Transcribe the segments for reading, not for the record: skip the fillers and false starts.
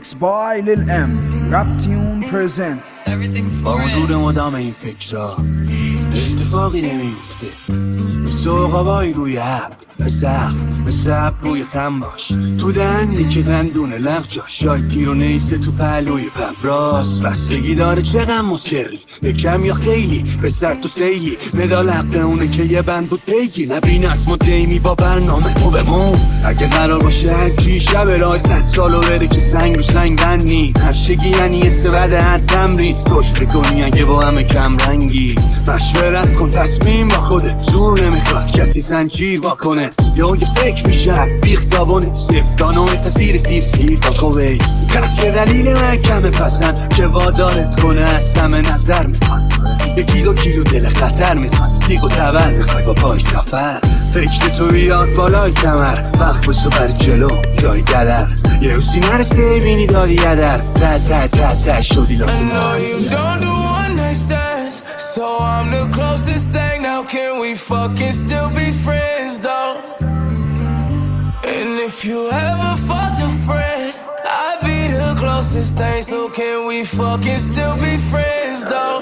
Mixed by Lil M. Raptune presents. با حضور مدام این فکرها اتفاقی نمیفته. مثل عقابای روی ابر، مثل ابر روی خم باش. تو دهنی که دندونه لغ جاش، شاید تیر و نیسه تو پهلوی پب. راست بستگی داره چه غم و سری، یکم یا خیلی پسر تو سیلی. مدال حق اونه که یه بند بود پیگی. نبین اسم و دیمی با برنامه تو بمون. اگه قرار باشه هرچی شب راه 100 سالو بره که سنگ رو سنگ بندی. هشگی یعنی یه سبد حد تمرین رشد بکنی اگه با همه کم رنگی. مشورت کن تصمیم با خودت، زور نمیخواد کسی زنجیر واکنه. یا یه فکر میشه بیختابونه سفتانوه تا سیر تا کوی. که دلیل محکمه پسند که وادارت کنه از سمه نظر میخواد. 1-2 کیلو دل خطر میخواد، دیگ و تبر میخوای با پای سفر. فکر تو بیاد بالای کمر، وقت بسو بر جلو جای درر. یه روزی نرسه بینی دادی یدر ته شدی لاتو. I know you don't do one night stands, so I'm the closest thing. Now can we fucking still be friends though? And if you ever fucked a friend, I'd be the closest thing. So can we fucking still be friends though?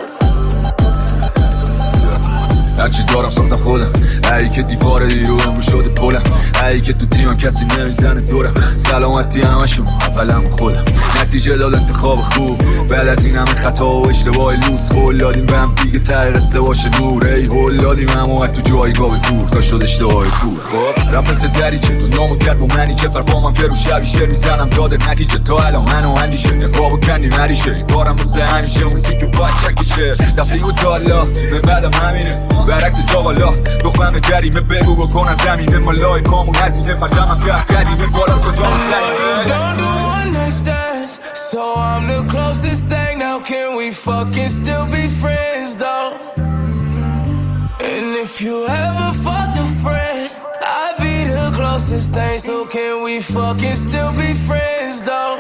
هرچی دارم ساختم خودم، ای که دیوار دیروهم شده پلم. ای که تو تیمم کسی نمیزنه دورم. سلامتی همشون اولم خودم. نتیجه داد انتخاب خوب بعد از این همه خطا و اشتباه لوس. هول دادیم به هم دیگه ته قصه باشه نور. ای هول دادیم همه تو جایگاه زور تا شد اشتباه کور. خب رپ مثل دریچه دنیامو کرد با منی چه فرفامم که رو شبی شعر میزنم داده نتیجه. تا الان منو اندیشه نقاب و کندی نریشه. این بارم واسه همیشه موسیقی باید چکیشه. دفعی و تالا من بعدم همینه برعکس جا بالا. دختم جریمه بگو بکن از زمینه مالای کامون هزینه. مردمم قریمه بالا کجا Don't do one night stands, so I'm the closest thing. Now can we fucking still be friends though? And if you ever fucked a friend, I'd be the closest thing. So can we fucking still be friends though?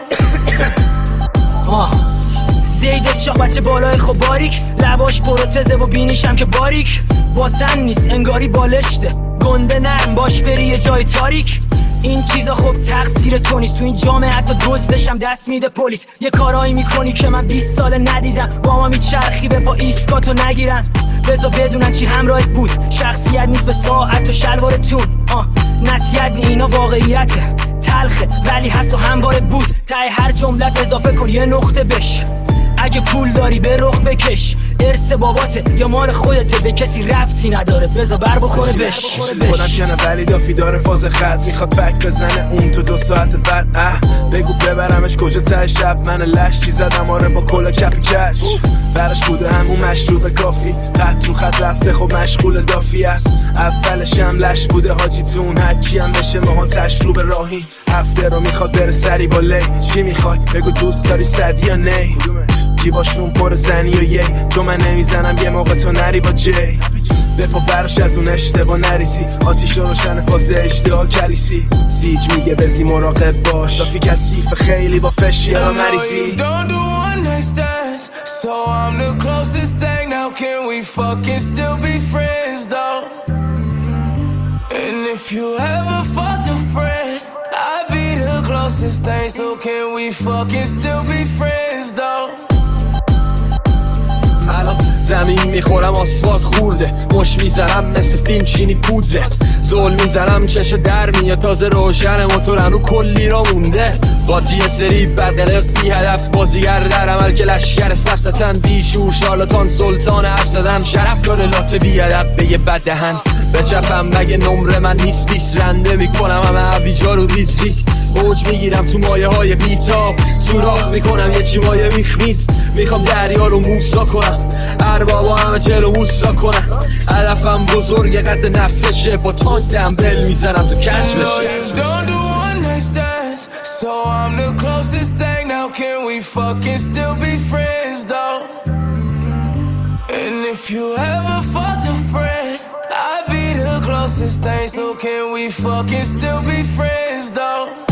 زیدت شاخ بچه بالای خب باریک، لباش پروتزه و بینیشم که باریک. باسن نیست انگاری بالشته، گنده نرم باش بری یه جای تاریک. این چیزا خب تقصیر تو نیست، تو این جامعه حتی دزدشم دست میده پلیس. یه کارایی میکنی که من 20 ساله ندیدم، با ما میچرخی به پا ایسکاتو نگیرن. بذار بدونن چی همراهت بود، شخصیت نیست به ساعت و شلوارتون. نصیحت اینا واقعیته، تلخه ولی هست و همواره بود. ته هر جملت اضافه کن یه نقطه بش. اگه پول داری به رخ بکش، ارث باباته یا مال خودته، به کسی ربطی نداره بذار بر بخوره بش. خودم کنه ولی دافی داره فاز خط، میخواد بک بزنه اون تو 2 ساعت بعد. بگو ببرمش کجا ته شب، من لشتی زدم آره با کلا کپ کش. برش بوده همون مشروب کافی، خط رو خط رفته خب مشغول دافی است. اولش هم لش بوده حاجیتون، هرچی هم بشه ماها تشروب راهی. هفته رو میخواد بره سری با لی. چی میخوای بگو دوست داری صدی یا نی؟ جیباشون پر زنی و یی، چون من نمیزنم یه موقع تو نری با جی. بپا برش از اون اشتباه نریسی، آتیش روشن فاز اشتها کلیسی. سیج میگه بزی مراقب باش، دافی کثیف خیلی با فشی ها مریسی. Don't do one night stands, so I'm the closest thing. Now can we fucking still be friends though? And if you ever fucked a friend, I'd be the closest thing. So can we fucking still be friends though? زمین میخورم آسفالت خورده، مش میزنم مثل فیلم چینی پودره. زل میزنم چشو در میاد تازه روشن، موتورم رو کلی را مونده. باتی یه سری برقلق بی هدف، بازیگر در عمل که لشگر سفستن. بیشور شارلاتان سلطان حرف زدن، شرف داره لاته بی هدف به یه بد دهن. به چپم مگه نمره من نیست 20 رنده میکنم همه هویجا رو ریز. موج میگیرم تو مایه های بیتاب، سوراخ میکنم یه چی مایه میخمیست. میخوام دریا رو موسا کنم، اربابا همه جلو موسا کنم. علفم بزرگ قد نفشه، با تانک دمبل میزنم تو کش بشه. Don't do one night stands, so I'm the closest thing. Now can we fucking still be friends though? And if you ever fucked a friend, I'd be the closest thing. So can we fucking still be friends though?